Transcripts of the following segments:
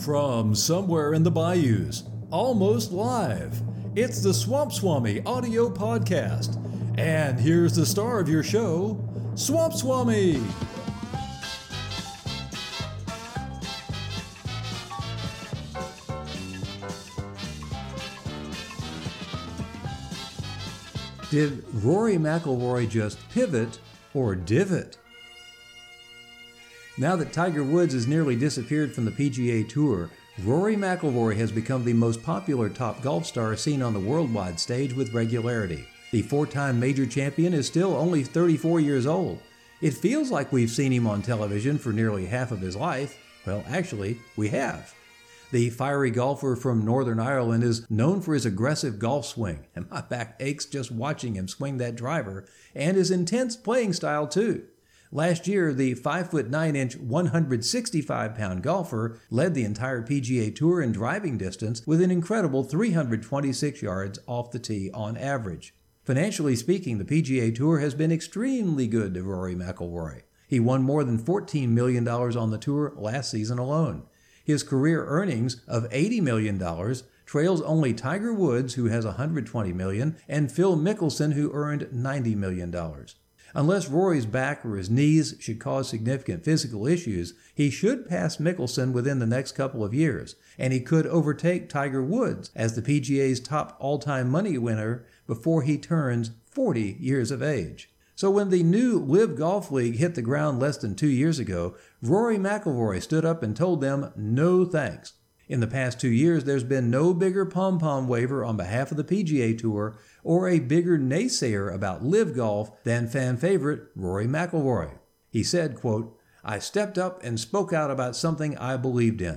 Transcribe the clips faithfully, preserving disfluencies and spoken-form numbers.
From somewhere in the bayous, almost live, it's the Swamp Swami audio podcast. And here's the star of your show, Swamp Swami. Did Rory McIlroy just pivot or divot? Now that Tiger Woods has nearly disappeared from the P G A Tour, Rory McIlroy has become the most popular top golf star seen on the worldwide stage with regularity. The four-time major champion is still only thirty-four years old. It feels like we've seen him on television for nearly half of his life. Well, actually, we have. The fiery golfer from Northern Ireland is known for his aggressive golf swing, and my back aches just watching him swing that driver, and his intense playing style too. Last year, the five foot nine inch, one hundred sixty-five pound golfer led the entire P G A Tour in driving distance with an incredible three hundred twenty-six yards off the tee on average. Financially speaking, the P G A Tour has been extremely good to Rory McIlroy. He won more than fourteen million dollars on the tour last season alone. His career earnings of eighty million dollars trails only Tiger Woods, who has one hundred twenty million dollars, and Phil Mickelson, who earned ninety million dollars. Unless Rory's back or his knees should cause significant physical issues, he should pass Mickelson within the next couple of years, and he could overtake Tiger Woods as the P G A's top all-time money winner before he turns forty years of age. So when the new LIV Golf League hit the ground less than two years ago, Rory McIlroy stood up and told them no thanks. In the past two years, there's been no bigger pom-pom waver on behalf of the P G A Tour or a bigger naysayer about LIV Golf than fan favorite Rory McIlroy. He said, quote, "I stepped up and spoke out about something I believed in."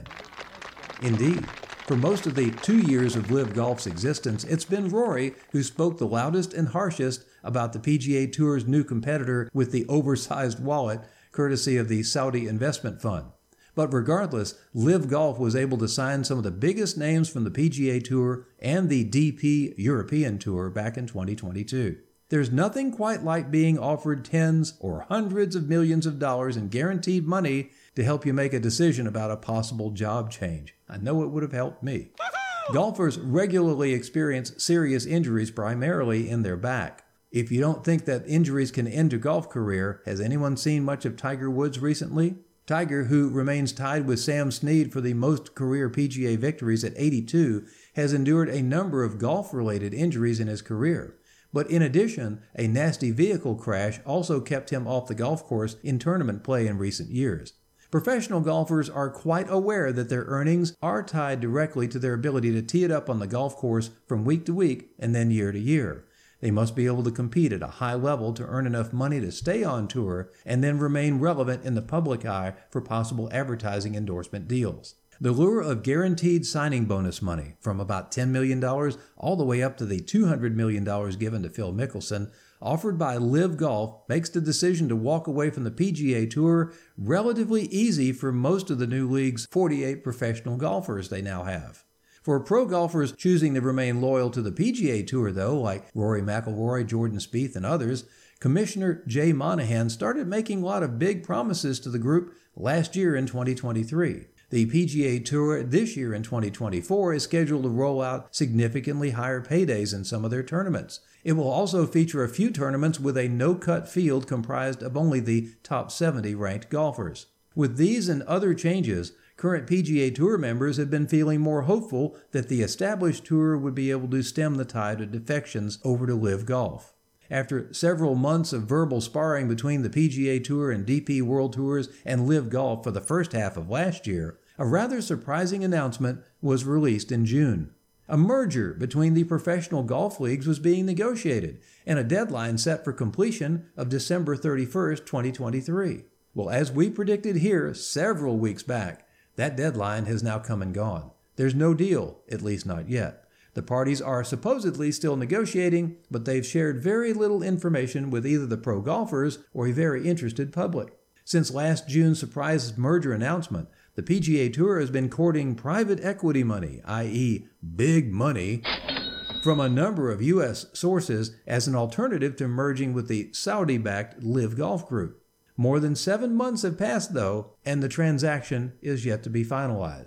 Indeed, for most of the two years of LIV Golf's existence, it's been Rory who spoke the loudest and harshest about the P G A Tour's new competitor with the oversized wallet, courtesy of the Saudi Investment Fund. But regardless, LIV Golf was able to sign some of the biggest names from the P G A Tour and the D P European Tour back in twenty twenty-two. There's nothing quite like being offered tens or hundreds of millions of dollars in guaranteed money to help you make a decision about a possible job change. I know it would have helped me. Golfers regularly experience serious injuries, primarily in their back. If you don't think that injuries can end a golf career, has anyone seen much of Tiger Woods recently? Tiger, who remains tied with Sam Snead for the most career P G A victories at eighty-two, has endured a number of golf-related injuries in his career. But in addition, a nasty vehicle crash also kept him off the golf course in tournament play in recent years. Professional golfers are quite aware that their earnings are tied directly to their ability to tee it up on the golf course from week to week and then year to year. They must be able to compete at a high level to earn enough money to stay on tour and then remain relevant in the public eye for possible advertising endorsement deals. The lure of guaranteed signing bonus money, from about ten million dollars all the way up to the two hundred million dollars given to Phil Mickelson, offered by LIV Golf, makes the decision to walk away from the P G A Tour relatively easy for most of the new league's forty-eight professional golfers they now have. For pro golfers choosing to remain loyal to the P G A Tour, though, like Rory McIlroy, Jordan Spieth, and others, Commissioner Jay Monahan started making a lot of big promises to the group last year in twenty twenty-three. The P G A Tour this year in twenty twenty-four is scheduled to roll out significantly higher paydays in some of their tournaments. It will also feature a few tournaments with a no-cut field comprised of only the top seventy ranked golfers. With these and other changes, current P G A Tour members have been feeling more hopeful that the established tour would be able to stem the tide of defections over to LIV Golf. After several months of verbal sparring between the P G A Tour and D P World Tours and LIV Golf for the first half of last year, a rather surprising announcement was released in June. A merger between the professional golf leagues was being negotiated, and a deadline set for completion of December thirty-first, twenty twenty-three. Well, as we predicted here several weeks back, that deadline has now come and gone. There's no deal, at least not yet. The parties are supposedly still negotiating, but they've shared very little information with either the pro golfers or a very interested public. Since last June's surprise merger announcement, the P G A Tour has been courting private equity money, that is big money, from a number of U S sources as an alternative to merging with the Saudi-backed LIV Golf Group. More than seven months have passed, though, and the transaction is yet to be finalized.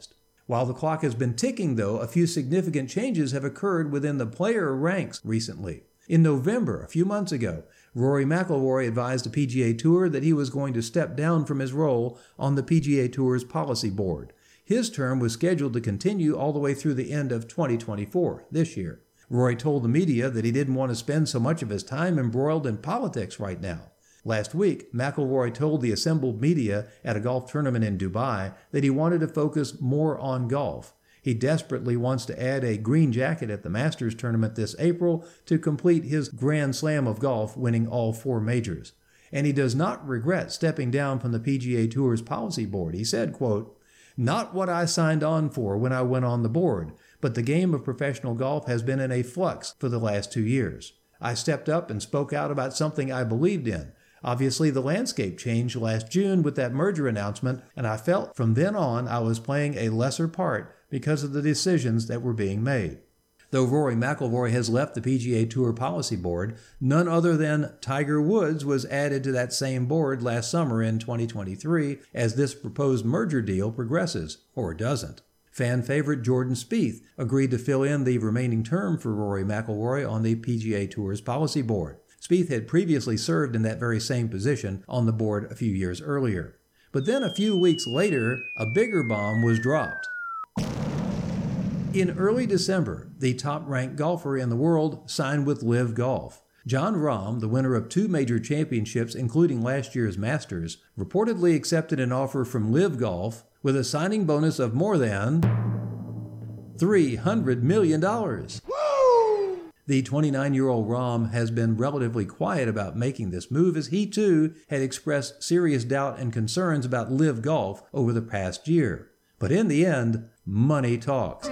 While the clock has been ticking, though, a few significant changes have occurred within the player ranks recently. In November, a few months ago, Rory McIlroy advised the P G A Tour that he was going to step down from his role on the P G A Tour's policy board. His term was scheduled to continue all the way through the end of twenty twenty-four, this year. Rory told the media that he didn't want to spend so much of his time embroiled in politics right now. Last week, McIlroy told the assembled media at a golf tournament in Dubai that he wanted to focus more on golf. He desperately wants to add a green jacket at the Masters tournament this April to complete his Grand Slam of golf, winning all four majors. And he does not regret stepping down from the P G A Tour's policy board. He said, quote, "Not what I signed on for when I went on the board, but the game of professional golf has been in a flux for the last two years. I stepped up and spoke out about something I believed in. Obviously, the landscape changed last June with that merger announcement, and I felt from then on I was playing a lesser part because of the decisions that were being made." Though Rory McIlroy has left the P G A Tour policy board, none other than Tiger Woods was added to that same board last summer in twenty twenty-three as this proposed merger deal progresses, or doesn't. Fan favorite Jordan Spieth agreed to fill in the remaining term for Rory McIlroy on the P G A Tour's policy board. Spieth had previously served in that very same position on the board a few years earlier. But then a few weeks later, a bigger bomb was dropped. In early December, the top-ranked golfer in the world signed with LIV Golf. Jon Rahm, the winner of two major championships including last year's Masters, reportedly accepted an offer from LIV Golf with a signing bonus of more than three hundred million dollars. The twenty-nine-year-old Rahm has been relatively quiet about making this move, as he too had expressed serious doubt and concerns about LIV Golf over the past year. But in the end, money talks.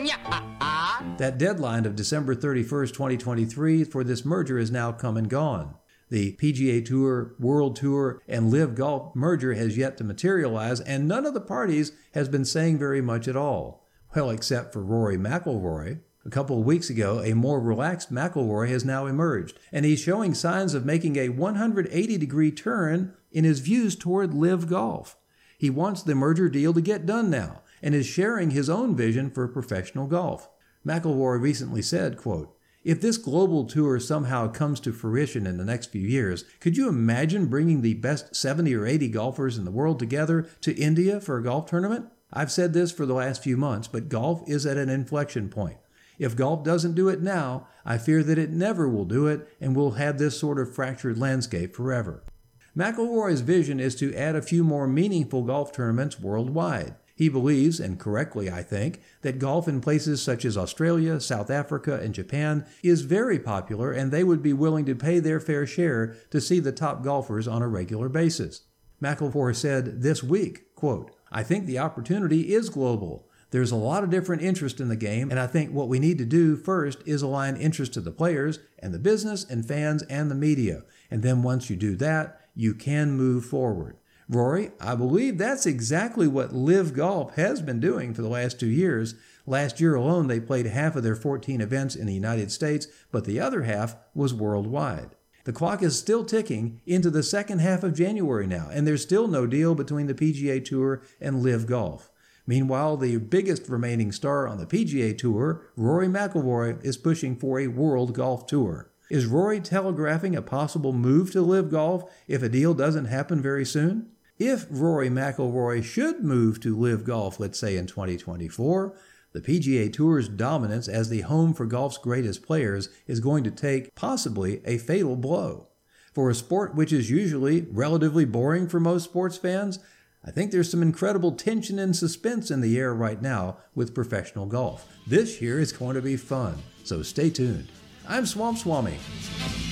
That deadline of December thirty-first, twenty twenty-three for this merger is now come and gone. The P G A Tour, World Tour, and LIV Golf merger has yet to materialize, and none of the parties has been saying very much at all. Well, except for Rory McIlroy. A couple of weeks ago, a more relaxed McIlroy has now emerged, and he's showing signs of making a one hundred eighty degree turn in his views toward LIV Golf. He wants the merger deal to get done now, and is sharing his own vision for professional golf. McIlroy recently said, quote, "If this global tour somehow comes to fruition in the next few years, could you imagine bringing the best seventy or eighty golfers in the world together to India for a golf tournament? I've said this for the last few months, but golf is at an inflection point. If golf doesn't do it now, I fear that it never will do it, and we'll have this sort of fractured landscape forever." McIlroy's vision is to add a few more meaningful golf tournaments worldwide. He believes, and correctly I think, that golf in places such as Australia, South Africa, and Japan is very popular, and they would be willing to pay their fair share to see the top golfers on a regular basis. McIlroy said this week, quote, "I think the opportunity is global. There's a lot of different interest in the game, and I think what we need to do first is align interest of the players and the business and fans and the media. And then once you do that, you can move forward." Rory, I believe that's exactly what LIV Golf has been doing for the last two years. Last year alone, they played half of their fourteen events in the United States, but the other half was worldwide. The clock is still ticking into the second half of January now, and there's still no deal between the P G A Tour and LIV Golf. Meanwhile, the biggest remaining star on the P G A Tour, Rory McIlroy, is pushing for a World Golf Tour. Is Rory telegraphing a possible move to LIV Golf if a deal doesn't happen very soon? If Rory McIlroy should move to LIV Golf, let's say in twenty twenty-four, the P G A Tour's dominance as the home for golf's greatest players is going to take possibly a fatal blow. For a sport which is usually relatively boring for most sports fans, I think there's some incredible tension and suspense in the air right now with professional golf. This year is going to be fun, so stay tuned. I'm Swamp Swami.